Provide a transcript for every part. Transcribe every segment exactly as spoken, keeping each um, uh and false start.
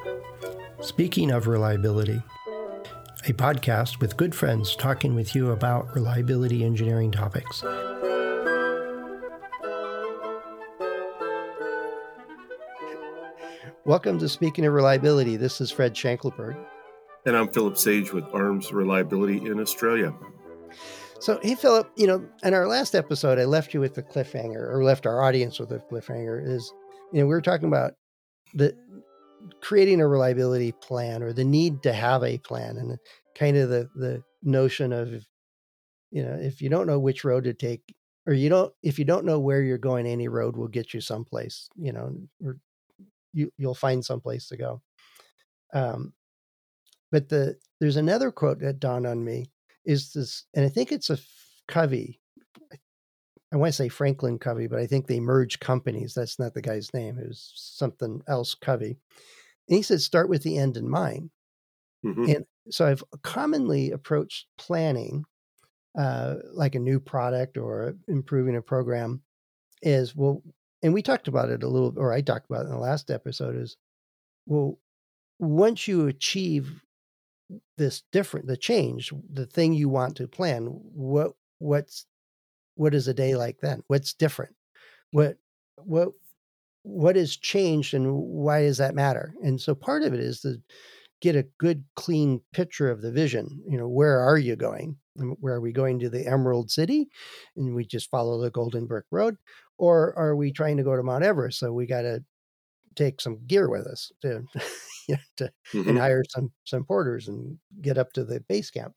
Speaking of reliability, a podcast with good friends talking with you about reliability engineering topics. Welcome to Speaking of Reliability. This is Fred Shankelberg. And I'm Philip Sage with ARMS Reliability in Australia. So, hey, Philip, you know, in our last episode, I left you with a cliffhanger, or left our audience with a cliffhanger, is, you know, we were talking about the creating a reliability plan, or the need to have a plan, and kind of the, the notion of, you know, if you don't know which road to take, or you don't, if you don't know where you're going, any road will get you someplace, you know, or you, you'll find someplace to go. Um, but the, there's another quote that dawned on me is this, and I think it's a Covey. I want to say Franklin Covey, but I think they merged companies. That's not the guy's name. It was something else, Covey. And he said, start with the end in mind. Mm-hmm. And so I've commonly approached planning, uh, like a new product or improving a program, is, well, and we talked about it a little, or I talked about it in the last episode, is, well, once you achieve this different, the change, the thing you want to plan, what, what's, what is a day like then? What's different? What, what, what has changed, and why does that matter? And so part of it is to get a good, clean picture of the vision. You know, where are you going? Where are we going, to the Emerald City, and we just follow the Golden Brick Road? Or are we trying to go to Mount Everest? So we got to take some gear with us to, you know, to mm-hmm. and hire some, some porters and get up to the base camp.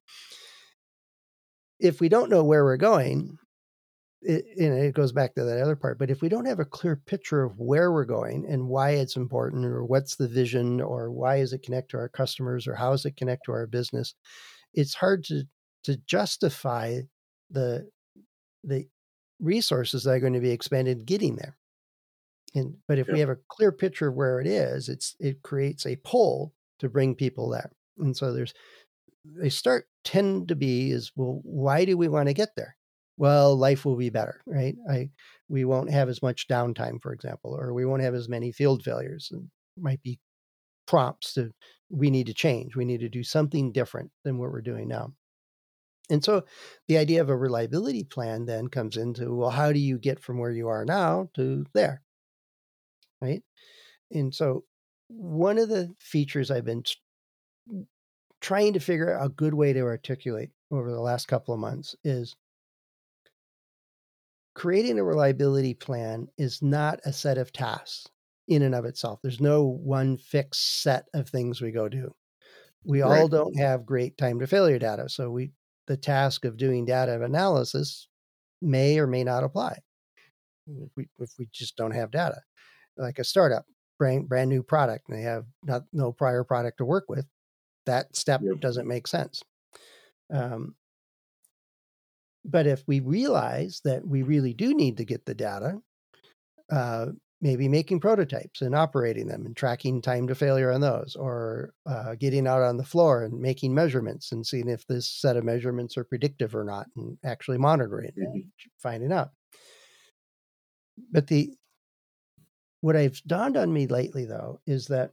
If we don't know where we're going, it, you know, it goes back to that other part. But if we don't have a clear picture of where we're going and why it's important, or what's the vision, or why does it connect to our customers, or how does it connect to our business, it's hard to to justify the the resources that are going to be expended getting there. And but if yeah. we have a clear picture of where it is, it's it creates a pull to bring people there. And so there's they start tend to be is, well, why do we want to get there? Well, life will be better, right? I we won't have as much downtime, for example, or we won't have as many field failures. And might be prompts to, we need to change. We need to do something different than what we're doing now. And so the idea of a reliability plan then comes into, well, how do you get from where you are now to there, right? And so one of the features I've been trying to figure out a good way to articulate over the last couple of months is, creating a reliability plan is not a set of tasks in and of itself. There's no one fixed set of things we go do. We right. all don't have great time to failure data. So we, the task of doing data analysis may or may not apply if we, if we just don't have data. Like a startup, brand, brand new product, and they have not, no prior product to work with, that step yep. doesn't make sense. Um, But if we realize that we really do need to get the data, uh, maybe making prototypes and operating them and tracking time to failure on those, or uh, getting out on the floor and making measurements and seeing if this set of measurements are predictive or not, and actually monitoring it mm-hmm. and finding out. But the what I've dawned on me lately, though, is that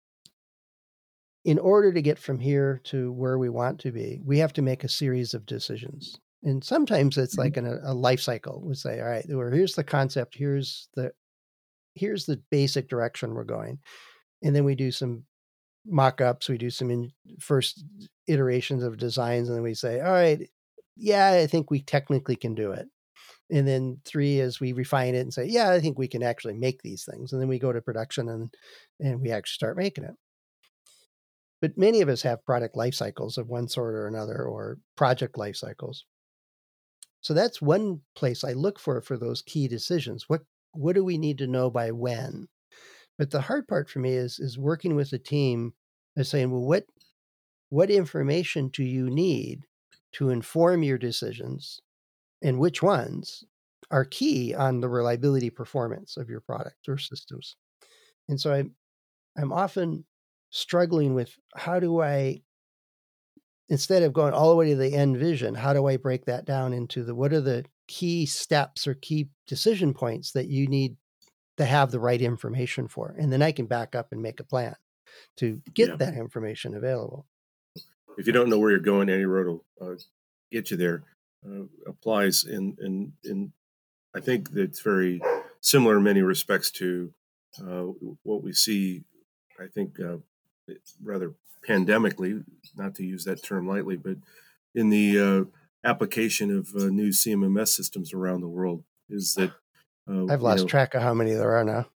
in order to get from here to where we want to be, we have to make a series of decisions. And sometimes it's like in a, a life cycle. We say, all right, well, here's the concept. Here's the, here's the basic direction we're going. And then we do some mock-ups. We do some in first iterations of designs. And then we say, all right, yeah, I think we technically can do it. And then three is we refine it and say, yeah, I think we can actually make these things. And then we go to production and, and we actually start making it. But many of us have product life cycles of one sort or another, or project life cycles. So that's one place I look for, for those key decisions. What, what do we need to know by when? But the hard part for me is, is working with a team and saying, well, what, what information do you need to inform your decisions, and which ones are key on the reliability performance of your product or systems? And so I'm, I'm often struggling with, how do I, instead of going all the way to the end vision, how do I break that down into the, what are the key steps or key decision points that you need to have the right information for? And then I can back up and make a plan. to get Yeah. that information available. If you don't know where you're going, any road will uh, get you there. Uh, applies in, in, in, I think that's very similar in many respects to uh, what we see, I think, uh, rather pandemically, not to use that term lightly, but in the uh, application of uh, new C M M S systems around the world is that, uh, I've you lost know, track of how many there are now.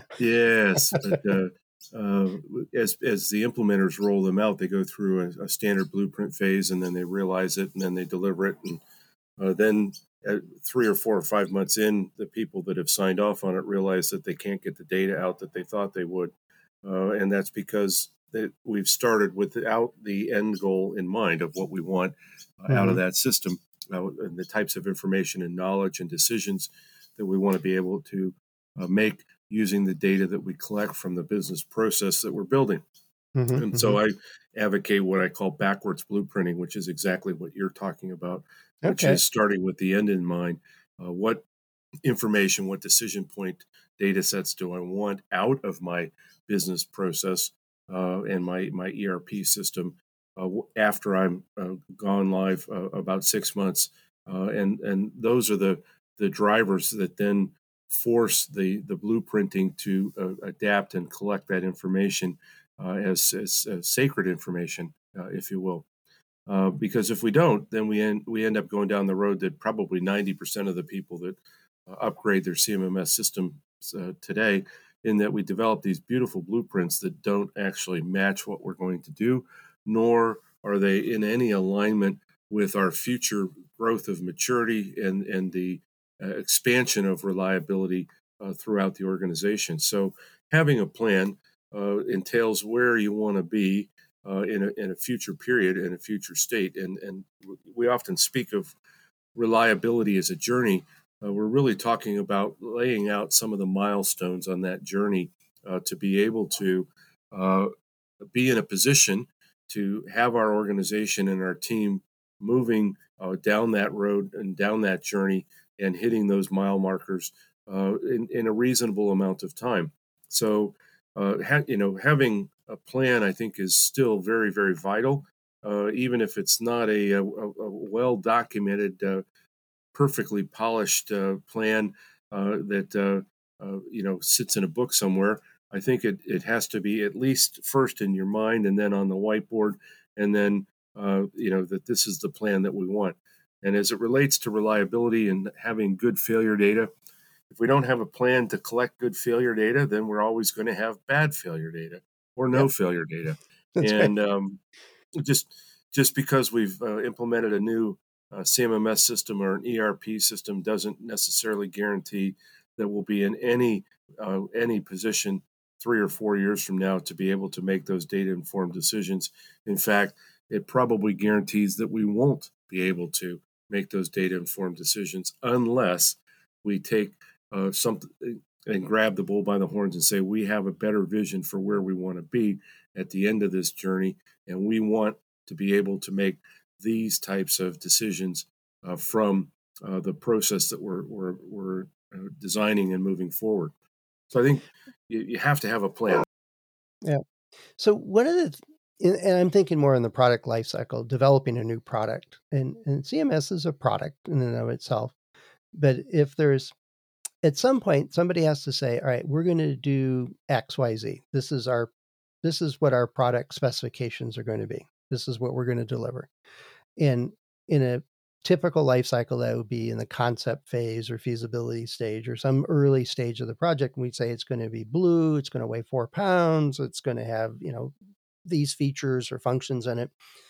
yes, but uh, uh, as as the implementers roll them out, they go through a, a standard blueprint phase, and then they realize it, and then they deliver it, and uh, then at three or four or five months in, the people that have signed off on it realize that they can't get the data out that they thought they would, uh, and that's because that we've started without the end goal in mind of what we want uh, out of Mm-hmm. that system, uh, and the types of information and knowledge and decisions that we want to be able to uh, make using the data that we collect from the business process that we're building. Mm-hmm. And Mm-hmm. so I advocate what I call backwards blueprinting, which is exactly what you're talking about, which Okay. is starting with the end in mind. Uh, what information, what decision point data sets do I want out of my business process uh, and my, my E R P system uh, after I'm uh, gone live uh, about six months? Uh, and, and those are the, the drivers that then force the, the blueprinting to uh, adapt and collect that information uh, as, as uh, sacred information, uh, if you will. Uh, because if we don't, then we end we end up going down the road that probably ninety percent of the people that uh, upgrade their C M M S systems uh, today, in that we develop these beautiful blueprints that don't actually match what we're going to do, nor are they in any alignment with our future growth of maturity and and the uh, expansion of reliability uh, throughout the organization. So having a plan uh, entails where you want to be uh, in, a, in a future period, in a future state. And, and we often speak of reliability as a journey. Uh, we're really talking about laying out some of the milestones on that journey uh, to be able to uh, be in a position to have our organization and our team moving uh, down that road and down that journey and hitting those mile markers uh, in, in a reasonable amount of time. So, uh, ha- you know, having a plan, I think, is still very, very vital, uh, even if it's not a, a, a well documented, uh, perfectly polished uh, plan uh, that uh, uh, you know sits in a book somewhere. I think it, it has to be at least first in your mind, and then on the whiteboard, and then uh, you know that this is the plan that we want. And as it relates to reliability and having good failure data, if we don't have a plan to collect good failure data, then we're always going to have bad failure data or no Yep. failure data. That's right. And um, just just because we've uh, implemented a new uh, C M M S system or an E R P system doesn't necessarily guarantee that we'll be in any uh, any position three or four years from now to be able to make those data informed decisions. In fact, it probably guarantees that we won't be able to make those data informed decisions unless we take uh, something and grab the bull by the horns and say we have a better vision for where we want to be at the end of this journey, and we want to be able to make these types of decisions uh, from uh, the process that we're, we're, we're uh, designing and moving forward. So I think you, you have to have a plan. Yeah. So one of the, th- and I'm thinking more in the product lifecycle, developing a new product, and, and C M S is a product in and of itself. But if there's, at some point, somebody has to say, all right, we're going to do X, Y, Z. This is our, this is what our product specifications are going to be. This is what we're going to deliver. And in a typical life cycle, that would be in the concept phase or feasibility stage or some early stage of the project. And we'd say it's going to be blue, it's going to weigh four pounds, it's going to have, you know, these features or functions in it.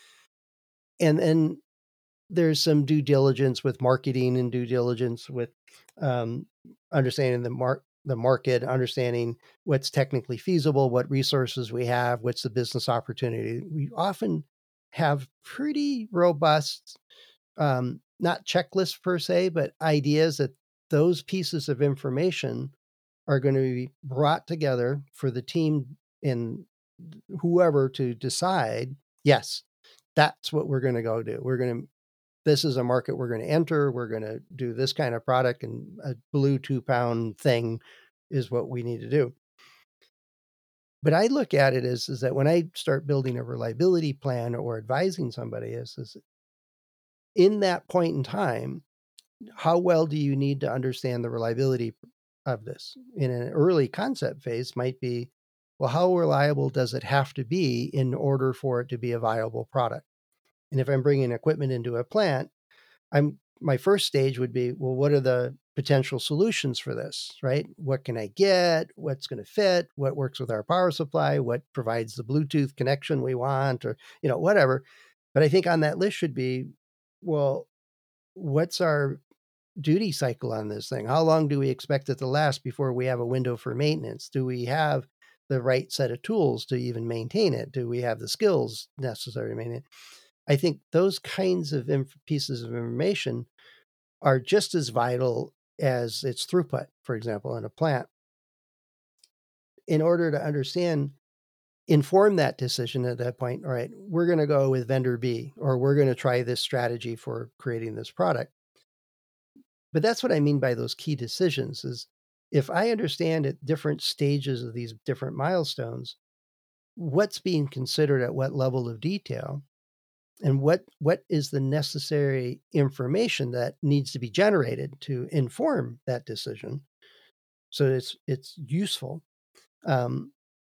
And then there's some due diligence with marketing and due diligence with um, understanding the mark the market, understanding what's technically feasible, what resources we have, what's the business opportunity. We often have pretty robust, um, not checklists per se, but ideas that those pieces of information are going to be brought together for the team and whoever to decide, yes, that's what we're going to go do. We're going to, this is a market we're going to enter. We're going to do this kind of product, and a blue two pound thing is what we need to do. but I look at it as is that when I start building a reliability plan or advising somebody is, is in that point in time, how well do you need to understand the reliability of this? In an early concept phase might be, well, how reliable does it have to be in order for it to be a viable product? And if I'm bringing equipment into a plant, I'm my first stage would be, well, what are the potential solutions for this, right? What can I get? What's going to fit? What works with our power supply? What provides the Bluetooth connection we want, or, you know, whatever. But I think on that list should be, well, what's our duty cycle on this thing? How long do we expect it to last before we have a window for maintenance? Do we have the right set of tools to even maintain it? Do we have the skills necessary to maintain it? I think those kinds of inf- pieces of information are just as vital as its throughput, for example, in a plant. In order to understand, inform that decision at that point, all right, we're going to go with vendor B, or we're going to try this strategy for creating this product. But that's what I mean by those key decisions is if I understand at different stages of these different milestones, what's being considered at what level of detail, and what what is the necessary information that needs to be generated to inform that decision so it's it's useful, um,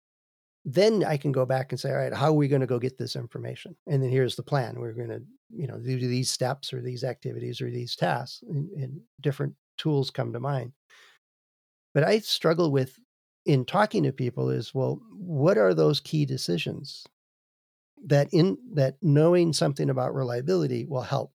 then I can go back and say, all right, how are we going to go get this information? And then here's the plan. We're going to, you know, do these steps or these activities or these tasks, and, and different tools come to mind. But I struggle with in talking to people is, well, what are those key decisions that in that knowing something about reliability will help?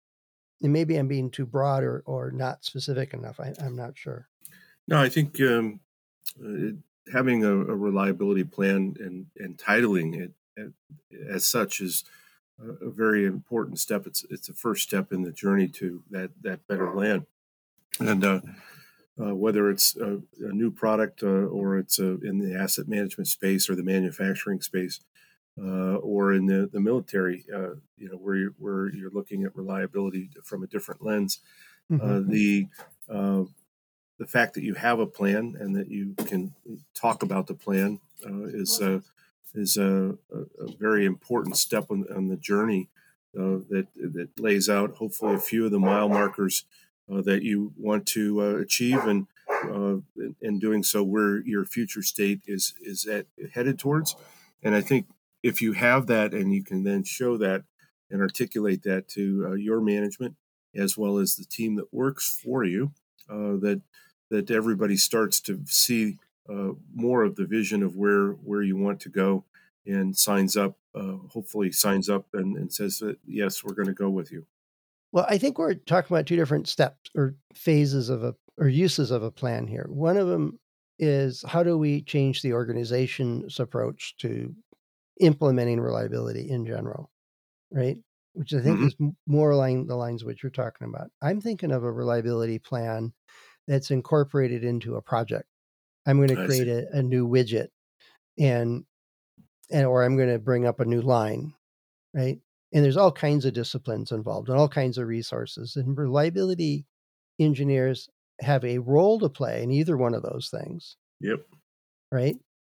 And maybe I'm being too broad or, or not specific enough. I, I'm not sure. No, I think um, uh, having a, a reliability plan and, and titling it as, as such is a, a very important step. It's it's a first step in the journey to that that better land. And uh, uh, whether it's a, a new product uh, or it's a, in the asset management space or the manufacturing space, uh, or in the, the military, uh, you know, where you're, where you're looking at reliability from a different lens. Mm-hmm. Uh, the uh, the fact that you have a plan and that you can talk about the plan uh, is uh, is a, a very important step on, on the journey uh, that that lays out hopefully a few of the mile markers uh, that you want to uh, achieve, and uh, in doing so, where your future state is is at headed towards. And I think if you have that and you can then show that and articulate that to uh, your management as well as the team that works for you, uh, that that everybody starts to see uh, more of the vision of where where you want to go and signs up, uh, hopefully signs up and, and says that, yes, we're going to go with you. Well, I think we're talking about two different steps or phases of a or uses of a plan here. One of them is how do we change the organization's approach to implementing reliability in general, right? Which I think mm-hmm. is more along the lines of what you're talking about. I'm thinking of a reliability plan that's incorporated into a project. I'm going to create a, a new widget and, and, or I'm going to bring up a new line, right? And there's all kinds of disciplines involved and all kinds of resources, and reliability engineers have a role to play in either one of those things. Yep. Right.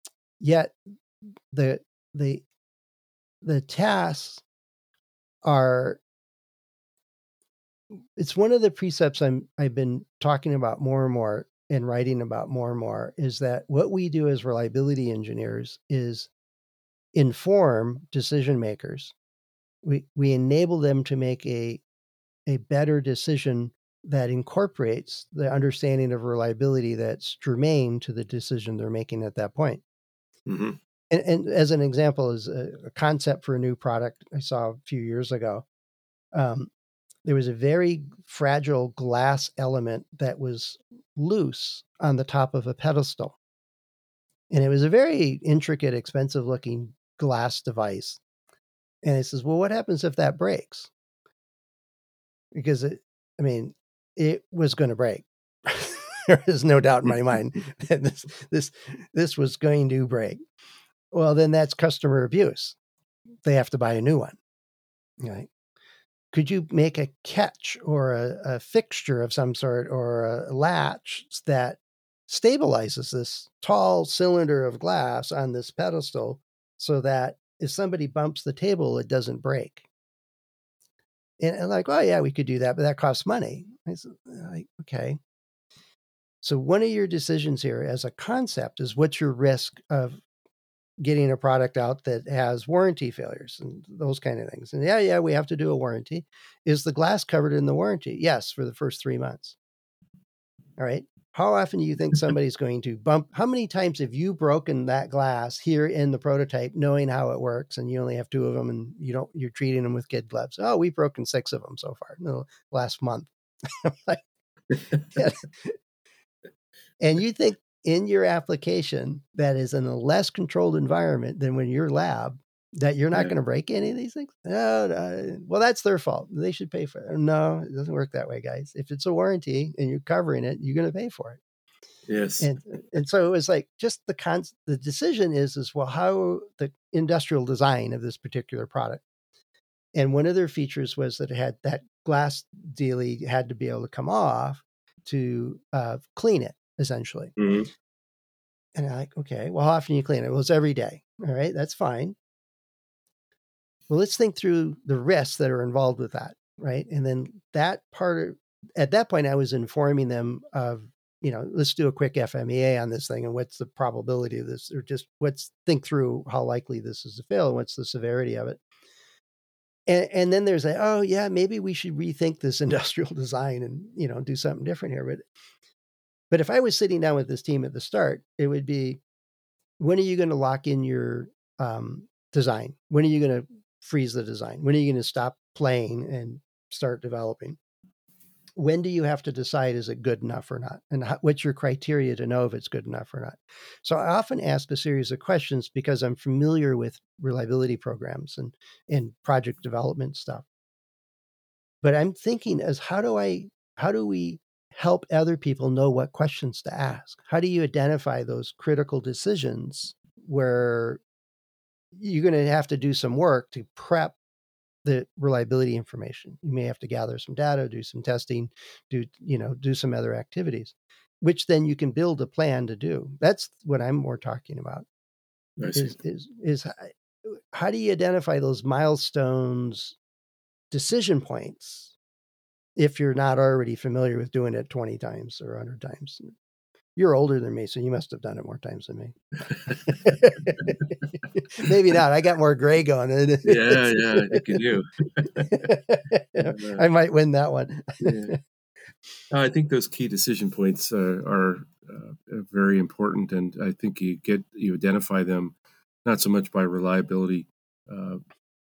Yet the, the, the tasks are, it's one of the precepts I'm, I've been talking about more and more and writing about more and more is that what we do as reliability engineers is inform decision makers. We, we enable them to make a, a better decision that incorporates the understanding of reliability that's germane to the decision they're making at that point. Mm-hmm. And, and as an example is a, a concept for a new product I saw a few years ago. Um, there was a very fragile glass element that was loose on the top of a pedestal. And it was a very intricate, expensive looking glass device. And it says, well, what happens if that breaks? Because it, I mean, it was going to break. There is no doubt in my mind that this, this, this was going to break. Well, then that's customer abuse. They have to buy a new one. Right? Could you make a catch or a, a fixture of some sort or a latch that stabilizes this tall cylinder of glass on this pedestal so that if somebody bumps the table, it doesn't break. And, and like, oh yeah, we could do that, but that costs money. I said, like, okay. So one of your decisions here as a concept is what's your risk of getting a product out that has warranty failures and those kind of things. And yeah, yeah, we have to do a warranty. Is the glass covered in the warranty? Yes, for the first three months. All right. How often do you think somebody's going to bump? How many times have you broken that glass here in the prototype, knowing how it works, and you only have two of them, and you don't, you're treating them with kid gloves? Oh, we've broken six of them so far in the last month. Like, and, and you think in your application that is in a less controlled environment than when your lab, that you're not yeah. going to break any of these things? No, no, well, that's their fault. They should pay for it. No, it doesn't work that way, guys. If it's a warranty and you're covering it, you're going to pay for it. Yes. And and so it was like just the con. The decision is is well, how the industrial design of this particular product. And one of their features was that it had that glass dealie had to be able to come off to uh, clean it, essentially. Mm-hmm. And I'm like, okay, well, how often do you clean it? Well, it's every day. All right, that's fine. Well, let's think through the risks that are involved with that, right? And then that part of, at that point, I was informing them of, you know, let's do a quick F M E A on this thing and what's the probability of this, or just what's, think through how likely this is to fail and what's the severity of it. And, and then there's a, oh yeah, maybe we should rethink this industrial design and, you know, do something different here. But, but if I was sitting down with this team at the start, it would be, when are you going to lock in your um, design? When are you going to freeze the design? When are you going to stop playing and start developing? When do you have to decide, is it good enough or not? And how, what's your criteria to know if it's good enough or not? So I often ask a series of questions because I'm familiar with reliability programs and, and project development stuff. But I'm thinking as how do I, how do we help other people know what questions to ask? How do you identify those critical decisions where you're going to have to do some work to prep the reliability information? You may have to gather some data, do some testing, do, you know, do some other activities, which then you can build a plan to do. That's what I'm more talking about. Is, is, is how do you identify those milestones, decision points, if you're not already familiar with doing it twenty times or one hundred times? You're older than me, so you must have done it more times than me. Maybe not. I got more gray going. yeah, yeah, I think you do. I might win that one. yeah. I think those key decision points uh, are uh, very important, and I think you get you identify them not so much by reliability uh,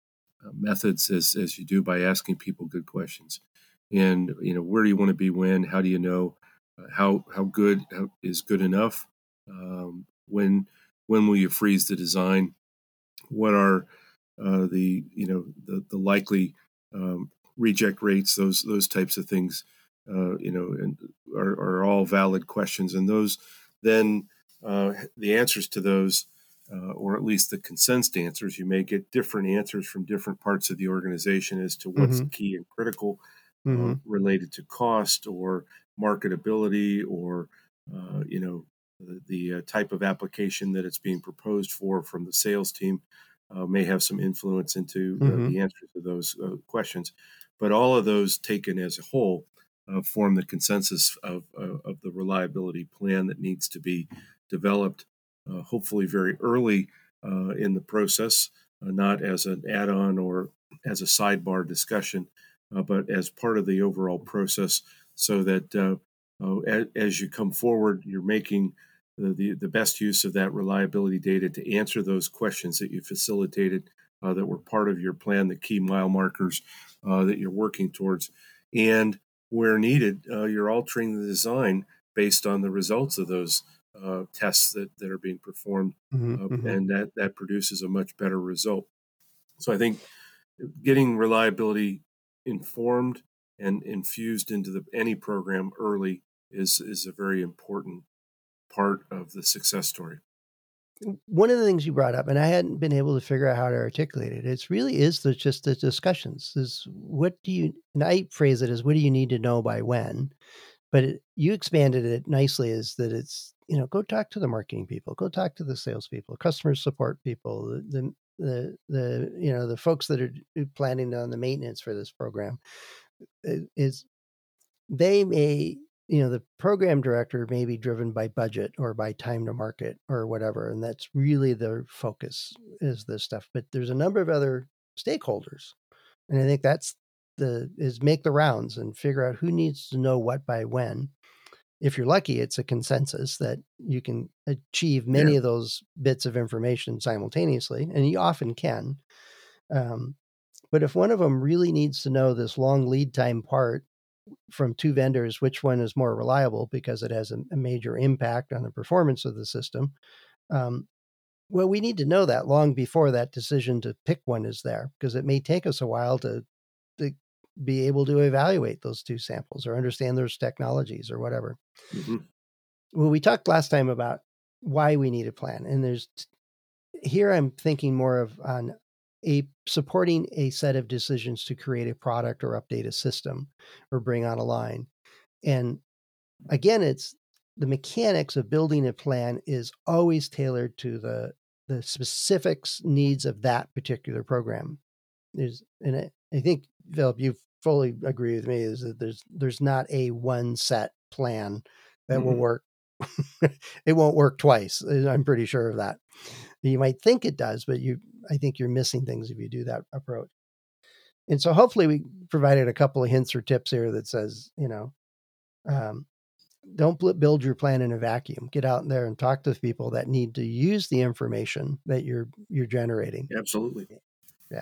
methods as as you do by asking people good questions. And you know, where do you want to be when? How do you know? How how good how, is good enough? Um, when when will you freeze the design? What are uh, the you know the the likely um, reject rates? Those those types of things, uh, you know, and are, are all valid questions. And those then uh, the answers to those, uh, or at least the consensus answers, you may get different answers from different parts of the organization as to what's mm-hmm. key and critical. Mm-hmm. Uh, related to cost or marketability or, uh, you know, the, the uh, type of application that it's being proposed for from the sales team uh, may have some influence into mm-hmm. uh, the answers to those uh, questions. But all of those taken as a whole uh, form the consensus of, uh, of the reliability plan that needs to be developed, uh, hopefully very early uh, in the process, uh, not as an add-on or as a sidebar discussion, Uh, but as part of the overall process, so that uh, uh, as, as you come forward, you're making the, the, the best use of that reliability data to answer those questions that you facilitated, uh, that were part of your plan, the key mile markers uh, that you're working towards. And where needed, uh, you're altering the design based on the results of those uh, tests that, that are being performed, Mm-hmm. uh, Mm-hmm. and that, that produces a much better result. So I think getting reliability informed and infused into the, any program early is is a very important part of the success story. One of the things you brought up, and I hadn't been able to figure out how to articulate it, it's really is the, just the discussions. Is what do you, and I phrase it as, what do you need to know by when? But it, you expanded it nicely as that it's you know, go talk to the marketing people, go talk to the salespeople, customer support people, the, the, the, the you know, the folks that are planning on the maintenance for this program. Is they may, you know, the program director may be driven by budget or by time to market or whatever. And that's really their focus is this stuff. But there's a number of other stakeholders. And I think that's the, is make the rounds and figure out who needs to know what by when. If you're lucky, it's a consensus that you can achieve many Yeah. of those bits of information simultaneously, and you often can. Um, but if one of them really needs to know this long lead time part from two vendors, which one is more reliable because it has a, a major impact on the performance of the system, um, well, we need to know that long before that decision to pick one is there, because it may take us a while to, to be able to evaluate those two samples or understand those technologies or whatever. Mm-hmm. Well, we talked last time about why we need a plan, and there's here I'm thinking more of on a supporting a set of decisions to create a product or update a system or bring on a line. And again, it's the mechanics of building a plan is always tailored to the the specifics needs of that particular program. There's, and I, I think, Philip, you fully agree with me, is that there's there's not a one set plan that Mm-hmm. will work. It won't work twice. I'm pretty sure of that. You might think it does, but you, I think you're missing things if you do that approach. And so hopefully we provided a couple of hints or tips here that says, you know, um, don't build your plan in a vacuum. Get out there and talk to people that need to use the information that you're you're generating. Absolutely. Yeah.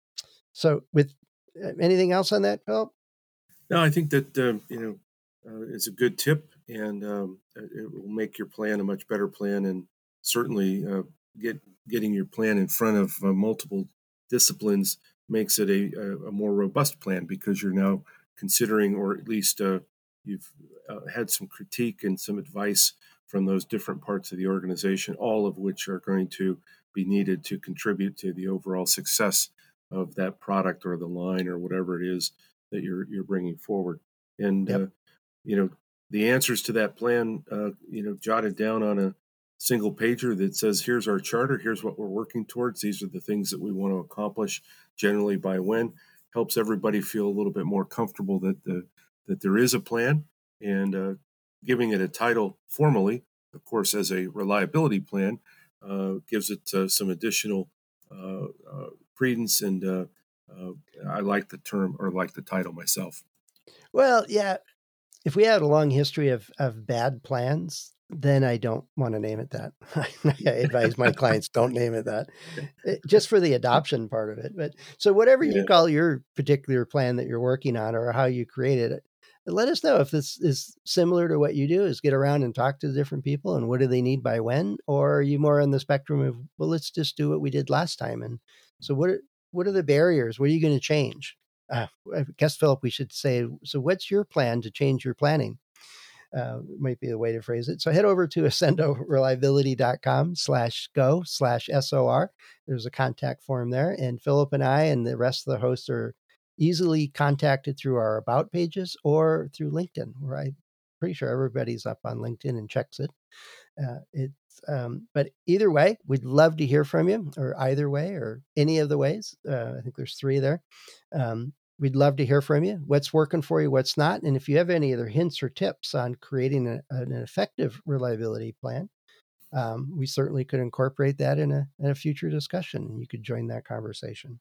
So with anything else on that, Phil? No, I think that, uh, you know, uh, it's a good tip, and um, it will make your plan a much better plan, and certainly uh, get getting your plan in front of uh, multiple disciplines makes it a, a, a more robust plan, because you're now considering, or at least uh, you've uh, had some critique and some advice from those different parts of the organization, all of which are going to be needed to contribute to the overall success of that product or the line or whatever it is that you're you're bringing forward. And Yep. uh, you know, the answers to that plan, uh, you know, jotted down on a single pager that says, here's our charter, here's what we're working towards, these are the things that we want to accomplish, generally by when, helps everybody feel a little bit more comfortable that the that there is a plan. And uh, giving it a title formally, of course, as a reliability plan, uh, gives it uh, some additional uh, uh, credence. And uh, uh, I like the term, or like the title myself. Well, yeah. If we had a long history of, of bad plans, then I don't want to name it that. I advise my clients don't name it that, it, just for the adoption part of it. But so whatever Yeah. you call your particular plan that you're working on, or how you created it, let us know if this is similar to what you do, is get around and talk to the different people and what do they need by when, or are you more on the spectrum of, well, let's just do what we did last time. And so what are, what are the barriers? What are you going to change? Uh, I guess, Philip, we should say, so what's your plan to change your planning? Uh, might be the way to phrase it. So head over to accendo reliability dot com slash go slash S O R. There's a contact form there. And Philip and I and the rest of the hosts are easily contacted through our about pages or through LinkedIn, where I'm pretty sure everybody's up on LinkedIn and checks it. Uh, it's, um, but either way, we'd love to hear from you, or either way, or any of the ways. Uh, I think there's three there. Um, we'd love to hear from you. What's working for you, what's not. And if you have any other hints or tips on creating a, an effective reliability plan, um, we certainly could incorporate that in a, in a future discussion, and you could join that conversation.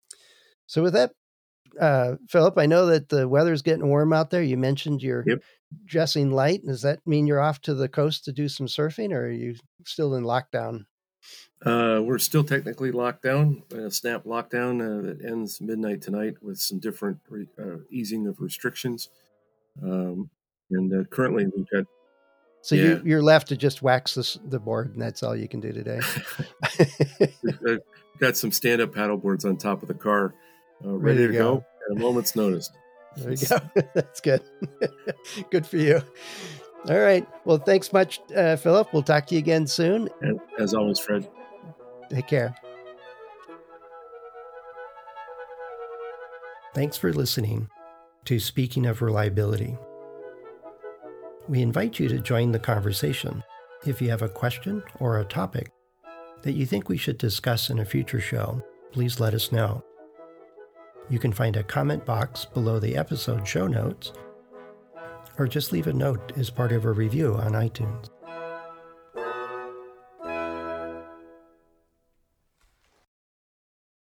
So with that, uh, Philip, I know that the weather's getting warm out there. You mentioned you're Yep. dressing light. Does that mean you're off to the coast to do some surfing, or are you still in lockdown? Uh, we're still technically locked down, a snap lockdown uh, that ends midnight tonight with some different re- uh, easing of restrictions. Um, and uh, currently we've got, So yeah, you, you're left to just wax this, the board, and that's all you can do today. we've uh, got some stand-up paddle boards on top of the car, uh, ready, Ready to to go. go. at a moment's notice. There you go. That's good. Good for you. All right. Well, thanks much, uh, Philip. We'll talk to you again soon. And as always, Fred. Take care. Thanks for listening to Speaking of Reliability. We invite you to join the conversation If you have a question or a topic that you think we should discuss in a future show, please let us know. You can find a comment box below the episode show notes, or just leave a note as part of a review on iTunes.